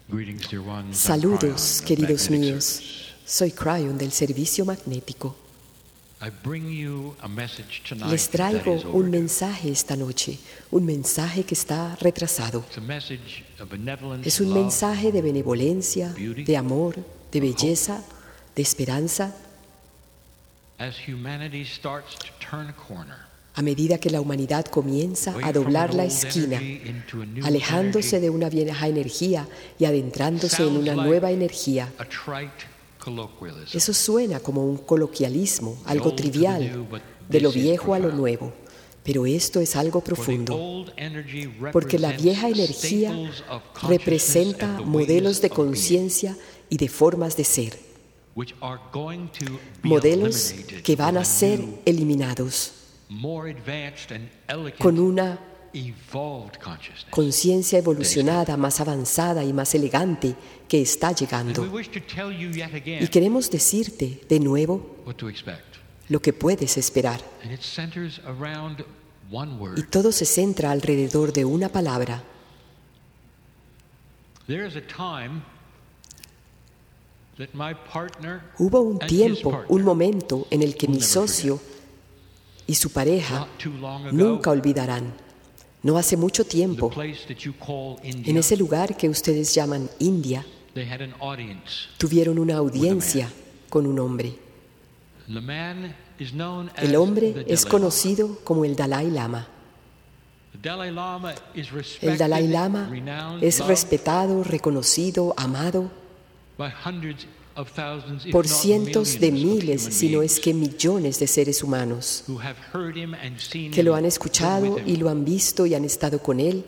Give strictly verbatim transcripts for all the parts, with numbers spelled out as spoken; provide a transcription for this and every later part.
Saludos, queridos míos. Soy Cryon del Servicio Magnético. Les traigo un mensaje esta noche, un mensaje que está retrasado. Es un mensaje de benevolencia, de amor, de belleza, de esperanza. A medida que la humanidad comienza a doblar la esquina, alejándose de una vieja energía y adentrándose en una nueva energía. Eso suena como un coloquialismo, algo trivial, de lo viejo a lo nuevo. Pero esto es algo profundo, porque la vieja energía representa modelos de conciencia y de formas de ser, modelos que van a ser eliminados con una conciencia evolucionada, más avanzada y más elegante que está llegando. Y queremos decirte de nuevo lo que puedes esperar. Y todo se centra alrededor de una palabra. Hubo un tiempo, un momento en el que mi socio y su pareja nunca olvidarán. No hace mucho tiempo, en ese lugar que ustedes llaman India, tuvieron una audiencia con un hombre. El hombre es conocido como el Dalai Lama. El Dalai Lama es respetado, reconocido, amado por cientos de miles, si no es que millones de seres humanos que lo han escuchado y lo han visto y han estado con él.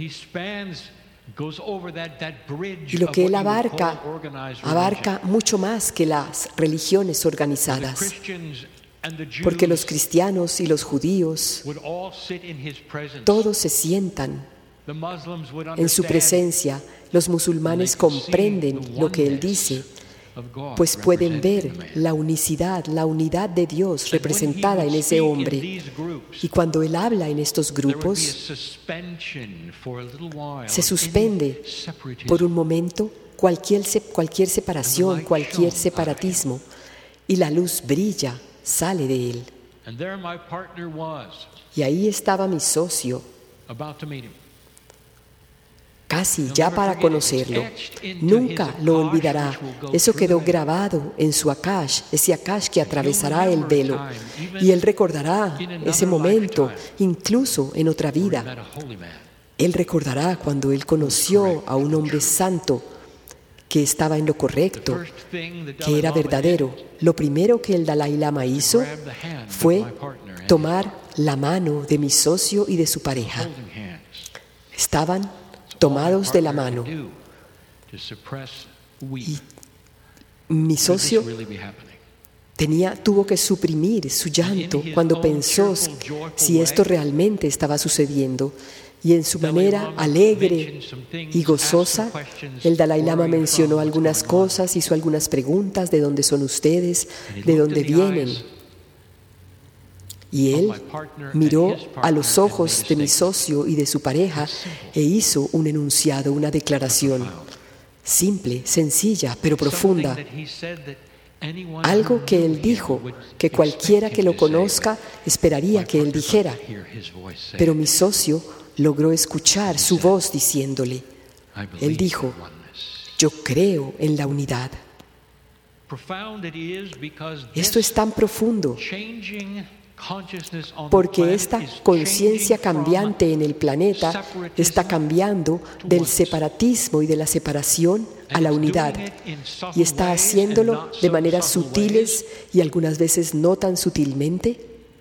Y lo que él abarca, abarca mucho más que las religiones organizadas, porque los cristianos y los judíos todos se sientan en su presencia. Los musulmanes comprenden lo que él dice, pues pueden ver la unicidad, la unidad de Dios representada en ese hombre. Y cuando él habla en estos grupos, se suspende por un momento cualquier, cualquier separación, cualquier separatismo, y la luz brilla, sale de él. Y ahí estaba mi socio, casi ya para conocerlo. Nunca lo olvidará. Eso quedó grabado en su Akash, ese Akash que atravesará el velo. Y él recordará ese momento, incluso en otra vida. Él recordará cuando él conoció a un hombre santo que estaba en lo correcto, que era verdadero. Lo primero que el Dalai Lama hizo fue tomar la mano de mi socio y de su pareja. Estaban tomados de la mano. Y mi socio tenía, tuvo que suprimir su llanto cuando pensó si esto realmente estaba sucediendo. Y en su manera alegre y gozosa, el Dalai Lama mencionó algunas cosas, hizo algunas preguntas: ¿de dónde son ustedes? ¿De dónde vienen? Y él miró a los ojos de mi socio y de su pareja e hizo un enunciado, una declaración simple, sencilla, pero profunda. Algo que él dijo, que cualquiera que lo conozca esperaría que él dijera. Pero mi socio logró escuchar su voz diciéndole. Él dijo: yo creo en la unidad. Esto es tan profundo porque esta conciencia cambiante en el planeta está cambiando del separatismo y de la separación a la unidad, y está haciéndolo de maneras sutiles y algunas veces no tan sutilmente.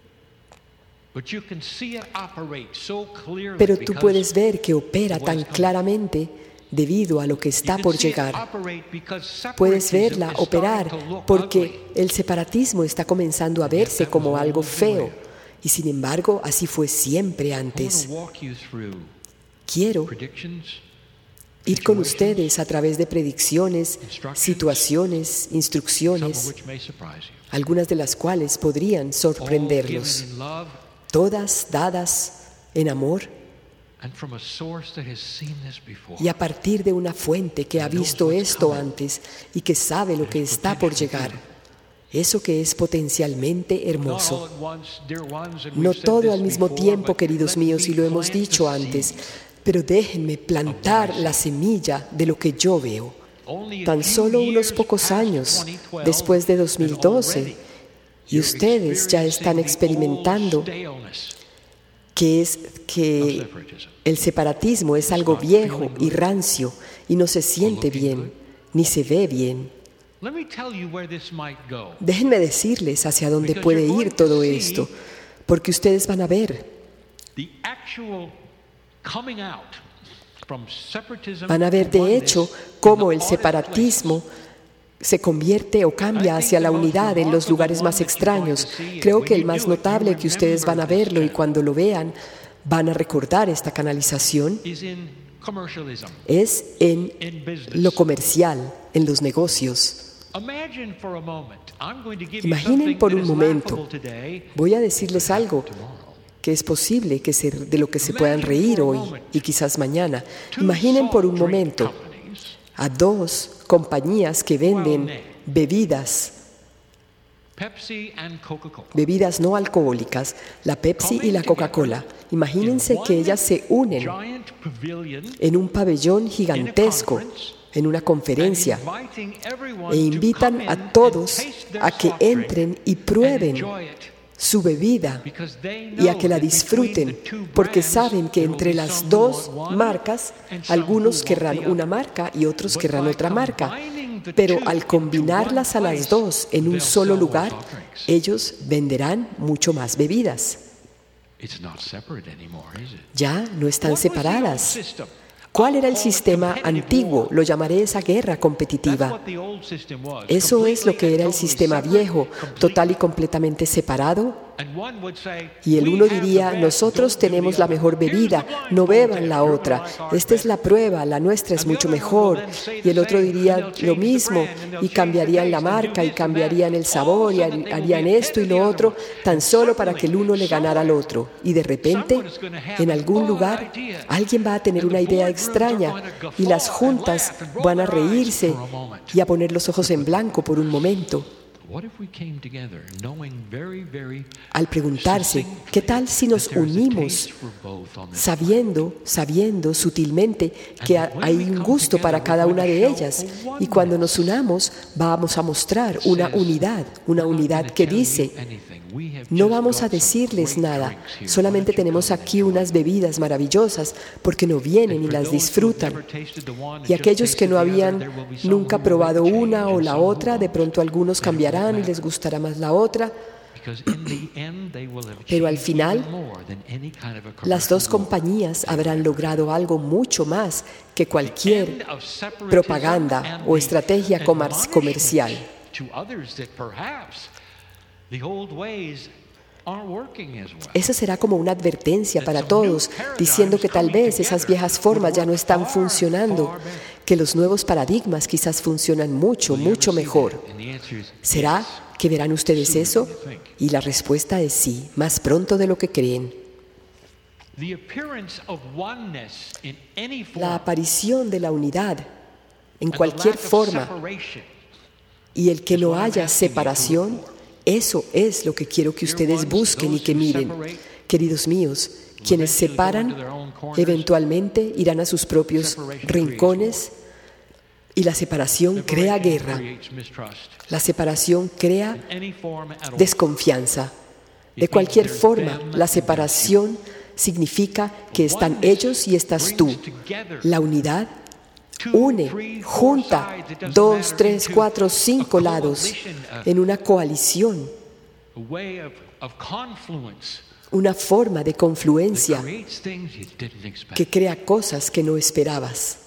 Pero tú puedes ver que opera tan claramente debido a lo que está por llegar. Puedes verla operar porque el separatismo está comenzando a verse como algo feo, y sin embargo así fue siempre antes. Quiero ir con ustedes a través de predicciones, situaciones, instrucciones, algunas de las cuales podrían sorprenderlos, todas dadas en amor Y a partir de una fuente que ha visto esto antes y que sabe lo que está por llegar, eso que es potencialmente hermoso. No todo al mismo tiempo, queridos míos, y lo hemos dicho antes, pero déjenme plantar la semilla de lo que yo veo. Tan solo unos pocos años después de dos mil doce, y ustedes ya están experimentando que es que el separatismo es algo viejo y rancio y no se siente bien, ni se ve bien. Déjenme decirles hacia dónde puede ir todo esto, porque ustedes van a ver, van a ver de hecho cómo el separatismo se convierte o cambia hacia la unidad en los lugares más extraños. Creo que el más notable que ustedes van a verlo y cuando lo vean van a recordar esta canalización es en lo comercial, en los negocios. Imaginen por un momento, voy a decirles algo que es posible que se, de lo que se puedan reír hoy y quizás mañana. Imaginen por un momento a dos compañías que venden bebidas, bebidas no alcohólicas, la Pepsi y la Coca-Cola. Imagínense que ellas se unen en un pabellón gigantesco, en una conferencia, e invitan a todos a que entren y prueben su bebida y a que la disfruten, porque saben que entre las dos marcas, algunos querrán una marca y otros querrán otra marca, pero al combinarlas a las dos en un solo lugar, ellos venderán mucho más bebidas. Ya no están separadas. ¿Cuál era el sistema antiguo? Lo llamaré esa guerra competitiva. Eso es lo que era el sistema viejo, total y completamente separado. Y el uno diría, nosotros tenemos la mejor bebida, no beban la otra. Esta es la prueba, la nuestra es mucho mejor. Y el otro diría lo mismo y cambiarían la marca y cambiarían el sabor y harían esto y lo otro, tan solo para que el uno le ganara al otro. Y de repente, en algún lugar, alguien va a tener una idea extraña y las juntas van a reírse y a poner los ojos en blanco por un momento. Al preguntarse, ¿qué tal si nos unimos sabiendo, sabiendo sutilmente que hay un gusto para cada una de ellas? Y cuando nos unamos, vamos a mostrar una unidad, una unidad que dice, no vamos a decirles nada, solamente tenemos aquí unas bebidas maravillosas porque no vienen y las disfrutan. Y aquellos que no habían nunca probado una o la otra, de pronto algunos cambiarán y les gustará más la otra. Pero al final, las dos compañías habrán logrado algo mucho más que cualquier propaganda o estrategia comercial. Eso será como una advertencia para todos, diciendo que tal vez esas viejas formas ya no están funcionando, que los nuevos paradigmas quizás funcionan mucho, mucho mejor. ¿Será que verán ustedes eso? Y la respuesta es sí, más pronto de lo que creen. La aparición de la unidad en cualquier forma y el que no haya separación, eso es lo que quiero que ustedes busquen y que miren. Queridos míos, quienes separan eventualmente irán a sus propios rincones y la separación crea guerra. La separación crea desconfianza. De cualquier forma, la separación significa que están ellos y estás tú. La unidad une, junta dos, tres, cuatro, cinco lados en una coalición, una forma de confluencia que crea cosas que no esperabas.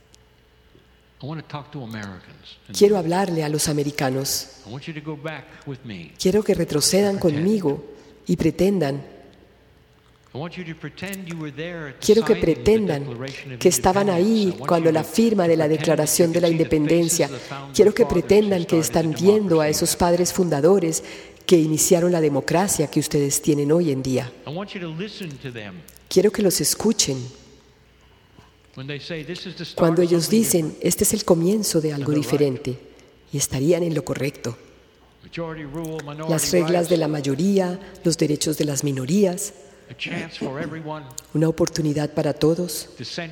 Quiero hablarle a los americanos. Quiero que retrocedan conmigo y pretendan Quiero que pretendan que estaban ahí cuando la firma de la Declaración de la Independencia. Quiero que pretendan que están viendo a esos padres fundadores que iniciaron la democracia que ustedes tienen hoy en día. Quiero que los escuchen Cuando ellos dicen, este es el comienzo de algo diferente, y estarían en lo correcto. Las reglas de la mayoría, los derechos de las minorías, una oportunidad para todos.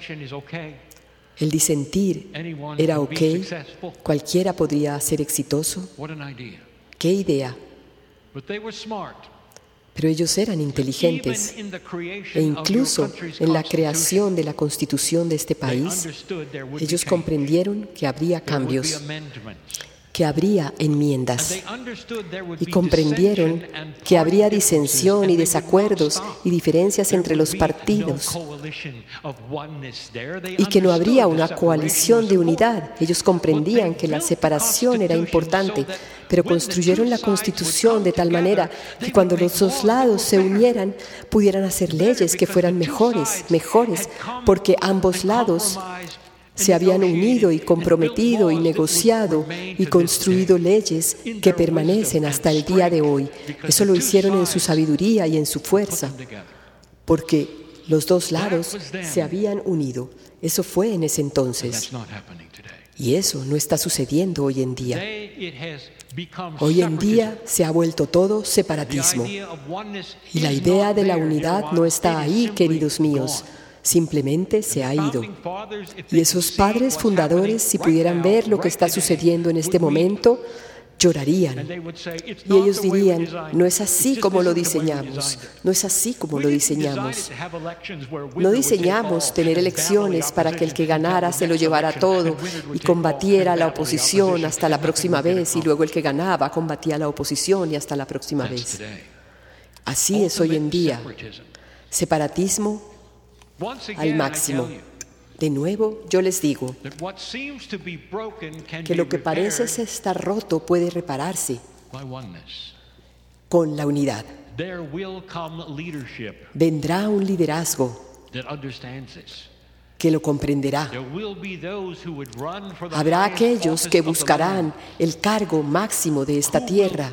El disentir era ok, cualquiera podría ser exitoso. ¡Qué idea! Pero ellos eran inteligentes e incluso en la creación de la constitución de este país, ellos comprendieron que habría cambios, que habría enmiendas y comprendieron que habría disensión y desacuerdos y diferencias entre los partidos y que no habría una coalición de unidad. Ellos comprendían que la separación era importante, pero construyeron la Constitución de tal manera que cuando los dos lados se unieran pudieran hacer leyes que fueran mejores, mejores, porque ambos lados se habían unido y comprometido y negociado y construido leyes que permanecen hasta el día de hoy. Eso lo hicieron en su sabiduría y en su fuerza, porque los dos lados se habían unido. Eso fue en ese entonces. Y eso no está sucediendo hoy en día. Hoy en día se ha vuelto todo separatismo. Y la idea de la unidad no está ahí, queridos míos. Simplemente se ha ido. Y esos padres fundadores, si pudieran ver lo que está sucediendo en este momento, llorarían. Y ellos dirían, no es así como lo diseñamos, no es así como lo diseñamos. No diseñamos tener elecciones para que el que ganara se lo llevara todo y combatiera a la oposición hasta la próxima vez, y luego el que ganaba combatía a la oposición y hasta la próxima vez. Así es hoy en día. Separatismo al máximo. De nuevo, yo les digo que lo que parece estar roto puede repararse con la unidad. Vendrá un liderazgo que lo comprenderá. Habrá aquellos que buscarán el cargo máximo de esta tierra,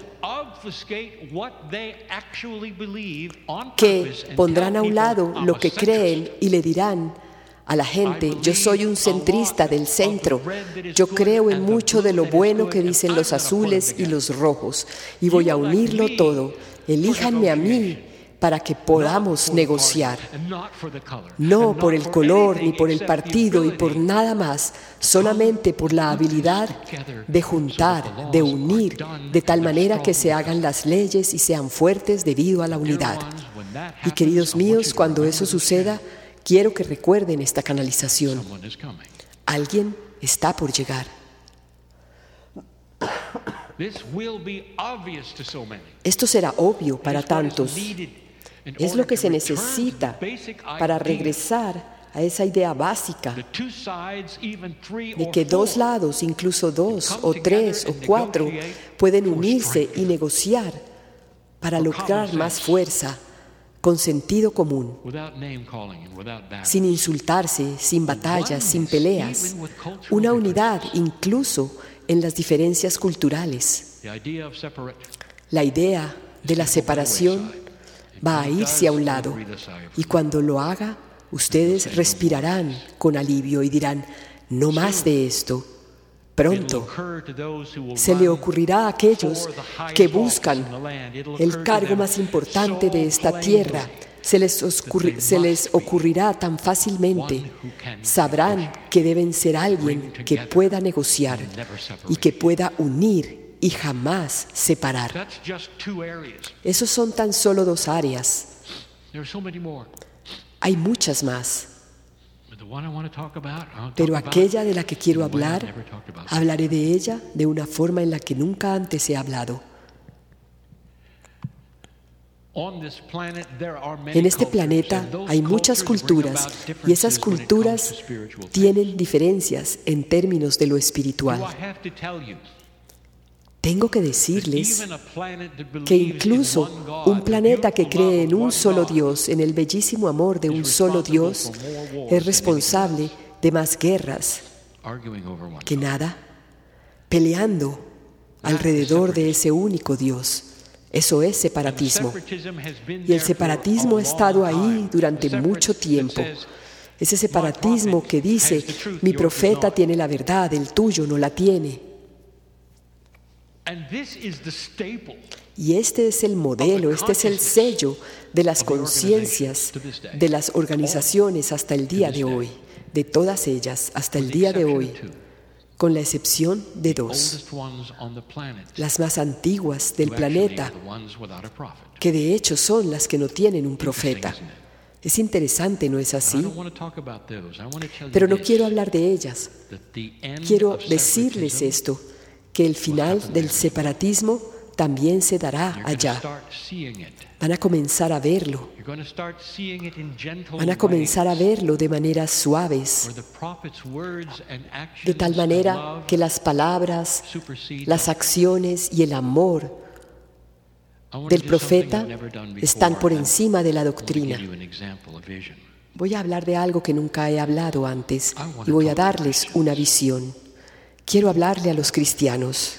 que pondrán a un lado lo que creen y le dirán a la gente, yo soy un centrista del centro, yo creo en mucho de lo bueno que dicen los azules y los rojos, y voy a unirlo todo. Elíjanme a mí para que podamos negociar, no por el color ni por el partido y por nada más, solamente por la habilidad de juntar, de unir, de tal manera que se hagan las leyes y sean fuertes debido a la unidad. Y queridos míos, cuando eso suceda, quiero que recuerden esta canalización. Alguien está por llegar. Esto será obvio para tantos. Es lo que se necesita para regresar a esa idea básica de que dos lados, incluso dos o tres o cuatro, pueden unirse y negociar para lograr más fuerza, con sentido común, sin insultarse, sin batallas, sin peleas, una unidad incluso en las diferencias culturales. La idea de la separación va a irse a un lado, y cuando lo haga, ustedes respirarán con alivio y dirán, no más de esto. Pronto se le ocurrirá a aquellos que buscan el cargo más importante de esta tierra, se les, ocurri- se les ocurrirá tan fácilmente. Sabrán que deben ser alguien que pueda negociar y que pueda unir y jamás separar. Esos son tan solo dos áreas. Hay muchas más. Pero aquella de la que quiero hablar, hablaré de ella de una forma en la que nunca antes he hablado. En este planeta hay muchas culturas, y esas culturas tienen diferencias en términos de lo espiritual. Tengo que decirles que incluso un planeta que cree en un solo Dios, en el bellísimo amor de un solo Dios, es responsable de más guerras que nada, peleando alrededor de ese único Dios. Eso es separatismo. Y el separatismo ha estado ahí durante mucho tiempo. Ese separatismo que dice, mi profeta tiene la verdad, el tuyo no la tiene. Y este es el modelo, este es el sello de las conciencias de las organizaciones hasta el día de hoy, de todas ellas hasta el día de hoy, con la excepción de dos, las más antiguas del planeta, que de hecho son las que no tienen un profeta. Es interesante, ¿no es así? Pero no quiero hablar de ellas. Quiero decirles esto, que el final del separatismo también se dará allá. Van a comenzar a verlo. Van a comenzar a verlo de maneras suaves, de tal manera que las palabras, las acciones y el amor del profeta están por encima de la doctrina. Voy a hablar de algo que nunca he hablado antes y voy a darles una visión. Quiero hablarle a los cristianos.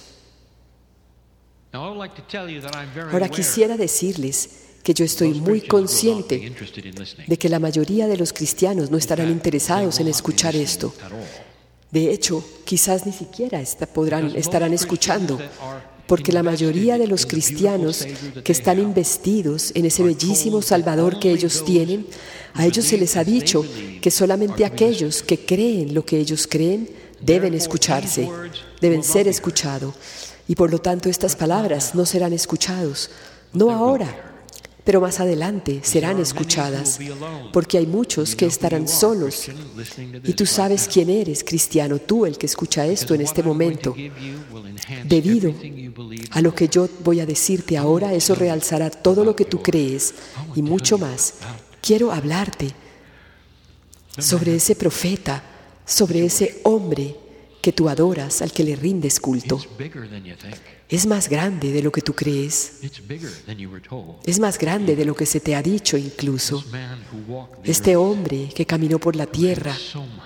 Ahora quisiera decirles que yo estoy muy consciente de que la mayoría de los cristianos no estarán interesados en escuchar esto. De hecho, quizás ni siquiera está, podrán, estarán escuchando, porque la mayoría de los cristianos que están investidos en ese bellísimo Salvador que ellos tienen, a ellos se les ha dicho que solamente aquellos que creen lo que ellos creen deben escucharse, deben ser escuchados. Y por lo tanto estas palabras no serán escuchados, no ahora, pero más adelante serán escuchadas, porque hay muchos que estarán solos. Y tú sabes quién eres, cristiano, tú el que escucha esto en este momento. Debido a lo que yo voy a decirte ahora, eso realzará todo lo que tú crees y mucho más. Quiero hablarte sobre ese profeta, sobre ese hombre que tú adoras, al que le rindes culto. Es más grande de lo que tú crees. Es más grande de lo que se te ha dicho incluso. Este hombre que caminó por la tierra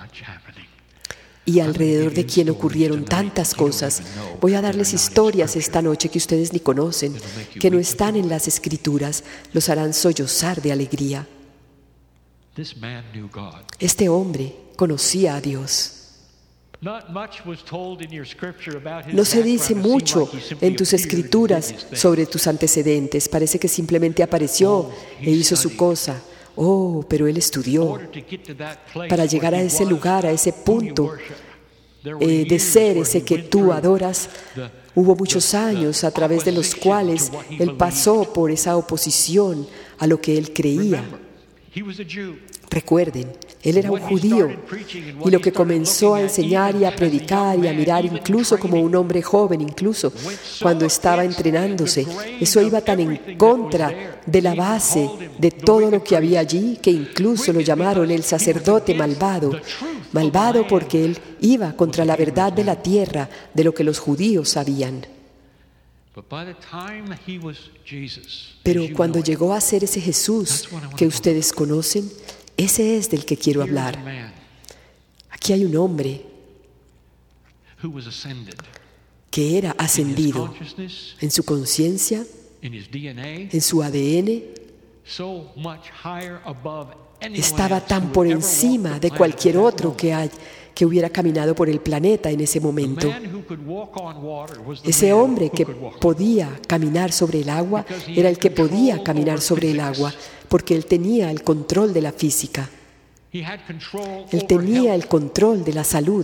y alrededor de quien ocurrieron tantas cosas. Voy a darles historias esta noche que ustedes ni conocen, que no están en las Escrituras, los harán sollozar de alegría. Este hombre conocía a Dios. No se dice mucho en tus escrituras sobre tus antecedentes. Parece que simplemente apareció e hizo su cosa. Oh, pero él estudió. Para llegar a ese lugar, a ese punto eh, de ser ese que tú adoras, hubo muchos años a través de los cuales él pasó por esa oposición a lo que él creía. Recuerden, él era un judío y lo que comenzó a enseñar y a predicar y a mirar incluso como un hombre joven, incluso cuando estaba entrenándose, eso iba tan en contra de la base de todo lo que había allí que incluso lo llamaron el sacerdote malvado. Malvado porque él iba contra la verdad de la tierra, de lo que los judíos sabían. Pero cuando llegó a ser ese Jesús que ustedes conocen, ese es del que quiero hablar. Aquí hay un hombre que era ascendido en su conciencia, en su A D N, estaba tan por encima de cualquier otro que, hay, que hubiera caminado por el planeta en ese momento. Ese hombre que podía caminar sobre el agua era el que podía caminar sobre el agua, porque él tenía el control de la física. Él tenía el control de la salud.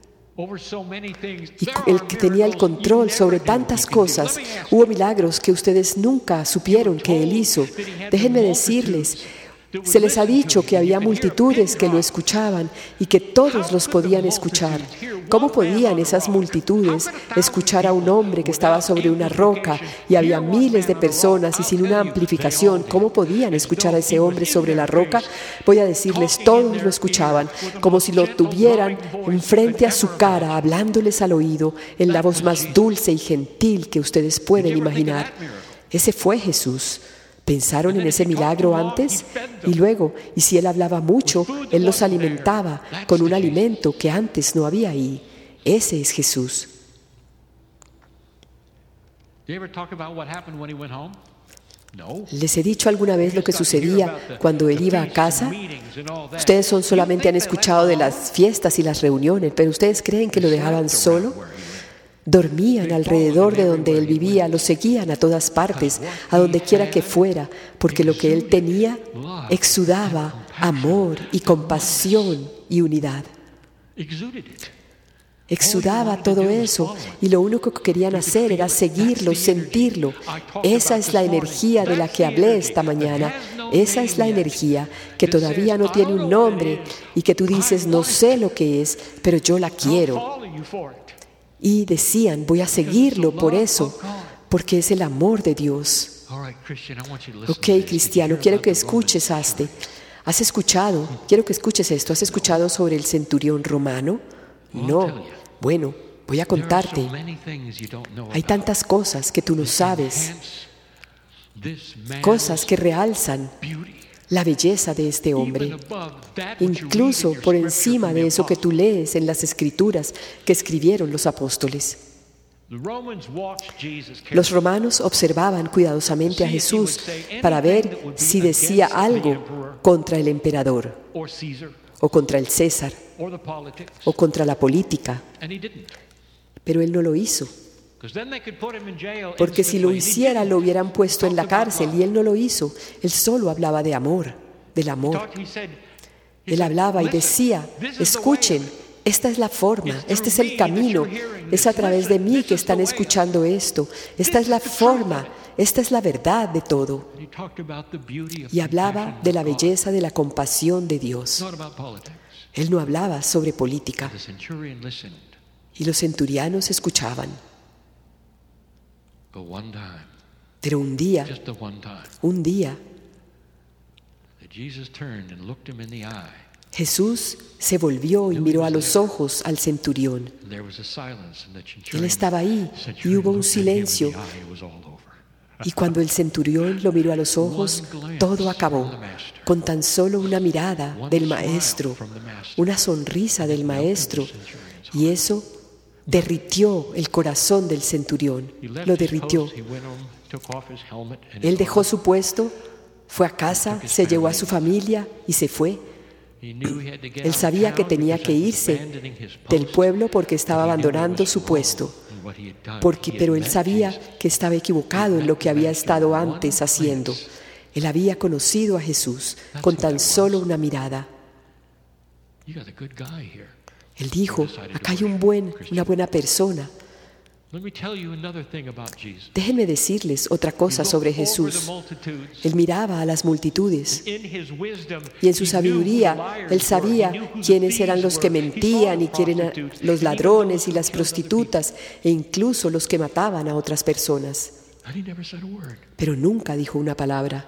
Y el que tenía el control sobre tantas cosas. Hubo milagros que ustedes nunca supieron que él hizo. Déjenme decirles, se les ha dicho que había multitudes que lo escuchaban y que todos los podían escuchar. ¿Cómo podían esas multitudes escuchar a un hombre que estaba sobre una roca y había miles de personas y sin una amplificación? ¿Cómo podían escuchar a ese hombre sobre la roca? Voy a decirles, todos lo escuchaban, como si lo tuvieran enfrente a su cara, hablándoles al oído en la voz más dulce y gentil que ustedes pueden imaginar. Ese fue Jesús. ¿Pensaron en ese milagro antes? Y luego, y si él hablaba mucho, él los alimentaba con un alimento que antes no había ahí. Ese es Jesús. ¿Les he dicho alguna vez lo que sucedía cuando él iba a casa? Ustedes son solamente han escuchado de las fiestas y las reuniones, pero ¿ustedes creen que lo dejaban solo? Dormían alrededor de donde él vivía, lo seguían a todas partes, a donde quiera que fuera, porque lo que él tenía exudaba amor y compasión y unidad. Exudaba todo eso y lo único que querían hacer era seguirlo, sentirlo. Esa es la energía de la que hablé esta mañana. Esa es la energía que todavía no tiene un nombre y que tú dices, no sé lo que es, pero yo la quiero. Y decían, voy a seguirlo por eso, porque es el amor de Dios. Ok, cristiano, quiero que escuches a este. ¿Has escuchado? Quiero que escuches esto. ¿Has escuchado sobre el centurión romano? No. Bueno, voy a contarte. Hay tantas cosas que tú no sabes. Cosas que realzan la belleza de este hombre, incluso por encima de eso que tú lees en las Escrituras que escribieron los apóstoles. Los romanos observaban cuidadosamente a Jesús para ver si decía algo contra el emperador o contra el César o contra la política, pero él no lo hizo. Porque si lo hiciera, lo hubieran puesto en la cárcel y él no lo hizo. Él solo hablaba de amor, del amor. Él hablaba y decía, escuchen, esta es la forma, este es el camino, es a través de mí que están escuchando esto. Esta es la forma, esta es la verdad de todo. Y hablaba de la belleza de la compasión de Dios. Él no hablaba sobre política. Y los centurianos escuchaban. Pero un día, un día, Jesús se volvió y miró a los ojos al centurión. Él estaba ahí y hubo un silencio. Y cuando el centurión lo miró a los ojos, todo acabó. Con tan solo una mirada del maestro, una sonrisa del maestro. Y eso derritió el corazón del centurión, lo derritió. Él dejó su puesto, fue a casa, se llevó a su familia y se fue. Él sabía que tenía que irse del pueblo porque estaba abandonando su puesto, porque, pero él sabía que estaba equivocado en lo que había estado antes haciendo. Él había conocido a Jesús con tan solo una mirada. Él dijo, acá hay un buen, una buena persona. Déjenme decirles otra cosa sobre Jesús. Él miraba a las multitudes y en su sabiduría Él sabía quiénes eran los que mentían y quiénes eran los ladrones y las prostitutas e incluso los que mataban a otras personas. Pero nunca dijo una palabra.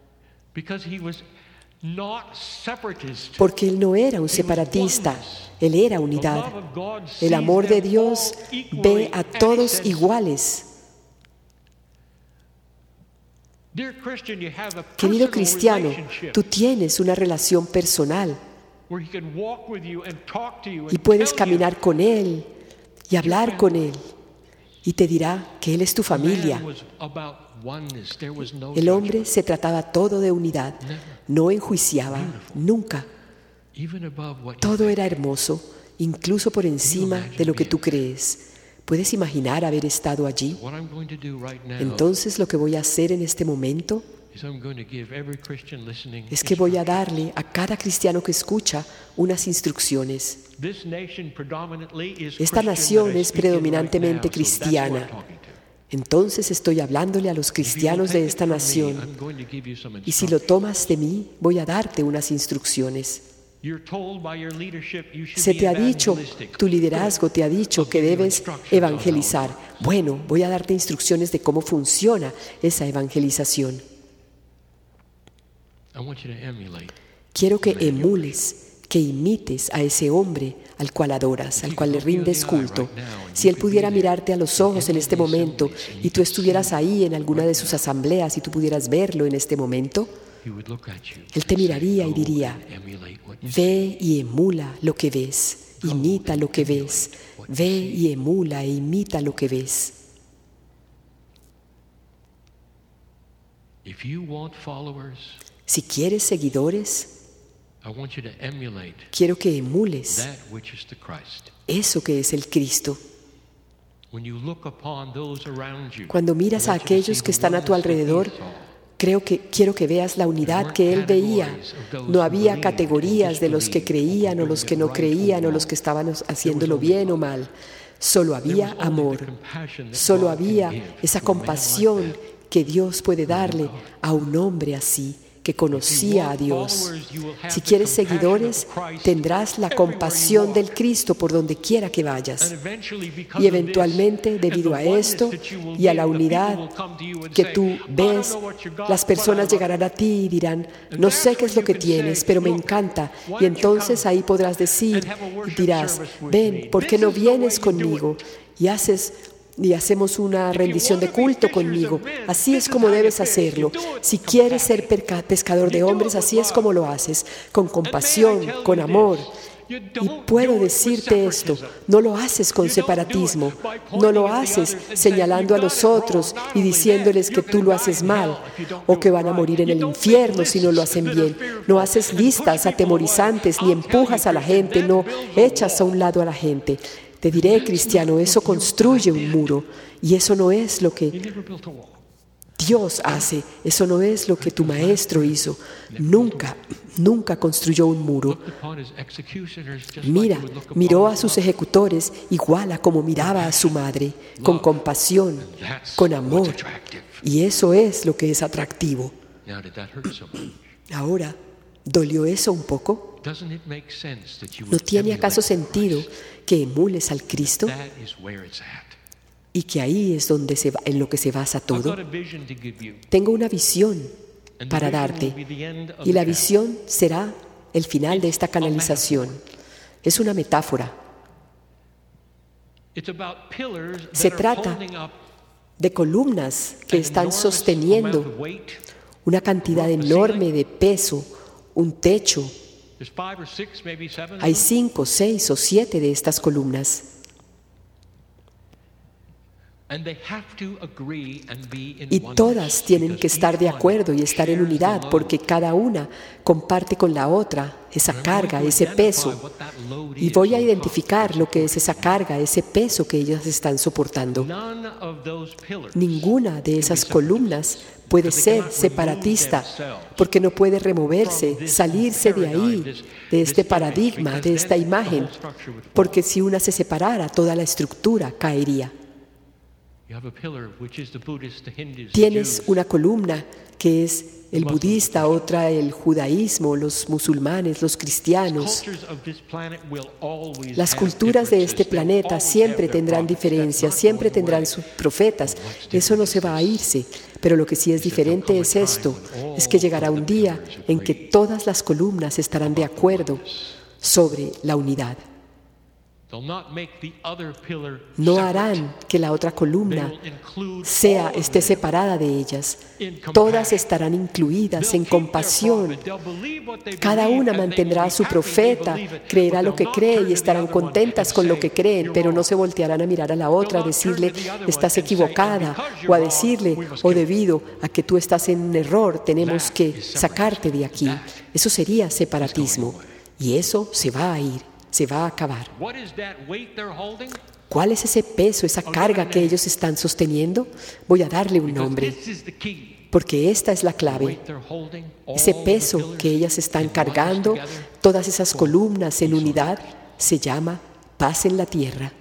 Porque Él no era un separatista, Él era unidad. El amor de Dios ve a todos iguales. Querido cristiano, tú tienes una relación personal y puedes caminar con Él y hablar con Él y te dirá que Él es tu familia. El hombre se trataba todo de unidad, no enjuiciaba, nunca. Todo era hermoso, incluso por encima de lo que tú crees. ¿Puedes imaginar haber estado allí? Entonces lo que voy a hacer en este momento es que voy a darle a cada cristiano que escucha unas instrucciones. Esta nación es predominantemente cristiana. Entonces estoy hablándole a los cristianos de esta nación. Y si lo tomas de mí, voy a darte unas instrucciones. Se te ha dicho, tu liderazgo te ha dicho que debes evangelizar. Bueno, voy a darte instrucciones de cómo funciona esa evangelización. Quiero que emules, que imites a ese hombre al cual adoras, al cual le rindes culto. Si Él pudiera mirarte a los ojos en este momento y tú estuvieras ahí en alguna de sus asambleas y tú pudieras verlo en este momento, Él te miraría y diría, ve y emula lo que ves, imita lo que ves, ve y emula e imita lo que ves. If you want followers, Si quieres seguidores, I want you to emulate quiero que emules that which is the Christ. eso que es el Cristo. When you look upon those around you, Cuando miras I a want you to aquellos see que the están a tu oneness that he alrededor, saw. creo que, quiero que veas la unidad que él veía. No había categorías de los que creían o los que no creían o los que estaban haciéndolo bien o mal. Solo había amor. Solo había esa compasión que Dios puede darle a un hombre así, que conocía a Dios. Si quieres seguidores, tendrás la compasión del Cristo por donde quiera que vayas. Y eventualmente, debido a esto y a la unidad que tú ves, las personas llegarán a ti y dirán, no sé qué es lo que tienes, pero me encanta. Y entonces ahí podrás decir, dirás, ven, ¿por qué no vienes conmigo? Y haces y hacemos una rendición de culto conmigo. Así es como debes hacerlo. Si quieres ser pescador de hombres, así es como lo haces, con compasión, con amor. Y puedo decirte esto, no lo haces con separatismo, no lo haces señalando a los otros y diciéndoles que tú lo haces mal o que van a morir en el infierno si no lo hacen bien. No haces listas atemorizantes ni empujas a la gente, no echas a un lado a la gente. Te diré, cristiano, eso construye un muro y eso no es lo que Dios hace, eso no es lo que tu maestro hizo. Nunca, nunca construyó un muro. Mira, miró a sus ejecutores igual a como miraba a su madre, con compasión, con amor. Y eso es lo que es atractivo. Ahora, ¿dolió eso un poco? ¿No tiene acaso sentido que emules al Cristo y que ahí es donde se va, en lo que se basa todo? Tengo una visión para darte y la visión será el final de esta canalización. Es una metáfora. Se trata de columnas que están sosteniendo una cantidad enorme de peso, un techo. Hay cinco, seis o siete de estas columnas. Y todas tienen que estar de acuerdo y estar en unidad porque cada una comparte con la otra esa carga, ese peso. Y voy a identificar lo que es esa carga, ese peso que ellas están soportando. Ninguna de esas columnas puede ser separatista porque no puede removerse, salirse de ahí, de este paradigma, de esta imagen, porque si una se separara, toda la estructura caería. Tienes una columna que es el budista, otra el judaísmo, los musulmanes, los cristianos. Las culturas de este planeta siempre tendrán diferencias, siempre tendrán sus profetas. Eso no se va a irse. Pero lo que sí es diferente es esto, es que llegará un día en que todas las columnas estarán de acuerdo sobre la unidad. No harán que la otra columna sea, esté separada de ellas. Todas estarán incluidas en compasión. Cada una mantendrá a su profeta, creerá lo que cree y estarán contentas con lo que creen, pero no se voltearán a mirar a la otra, a decirle, estás equivocada, o a decirle, o debido a que tú estás en un error, tenemos que sacarte de aquí. Eso sería separatismo y eso se va a ir. Se va a acabar. ¿Cuál es ese peso, esa carga que ellos están sosteniendo? Voy a darle un nombre, porque esta es la clave. Ese peso que ellas están cargando, todas esas columnas en unidad, se llama paz en la tierra.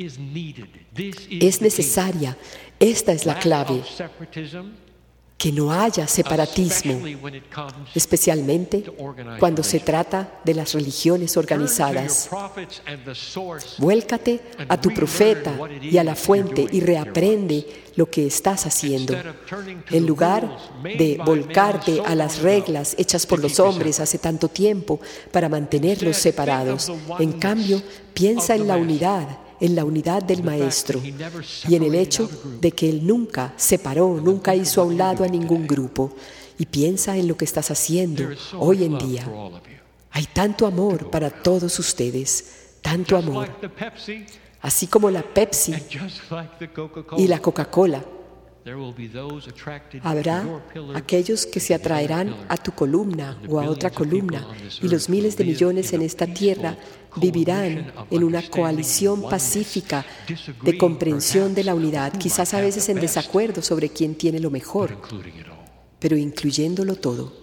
Es necesaria, esta es la clave. Que no haya separatismo, especialmente cuando se trata de las religiones organizadas. Vuélcate a tu profeta y a la fuente y reaprende lo que estás haciendo. En lugar de volcarte a las reglas hechas por los hombres hace tanto tiempo para mantenerlos separados, en cambio, piensa en la unidad, en la unidad del Maestro y en el hecho de que Él nunca separó, nunca hizo a un lado a ningún grupo. Y piensa en lo que estás haciendo hoy en día. Hay tanto amor para todos ustedes, tanto amor. Así como la Pepsi y la Coca-Cola. Habrá aquellos que se atraerán a tu columna o a otra columna, y los miles de millones en esta tierra vivirán en una coalición pacífica de comprensión de la unidad, quizás a veces en desacuerdo sobre quién tiene lo mejor, pero incluyéndolo todo.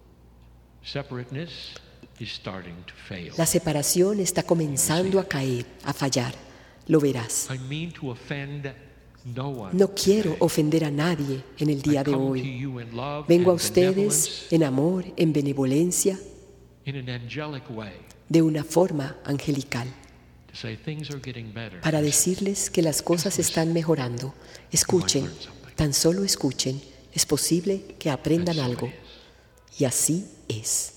La separación está comenzando a caer, a fallar. Lo verás. No quiero ofender a nadie en el día de hoy. Vengo a ustedes en amor, en benevolencia, de una forma angelical, para decirles que las cosas están mejorando. Escuchen, tan solo escuchen. Es posible que aprendan algo. Y así es.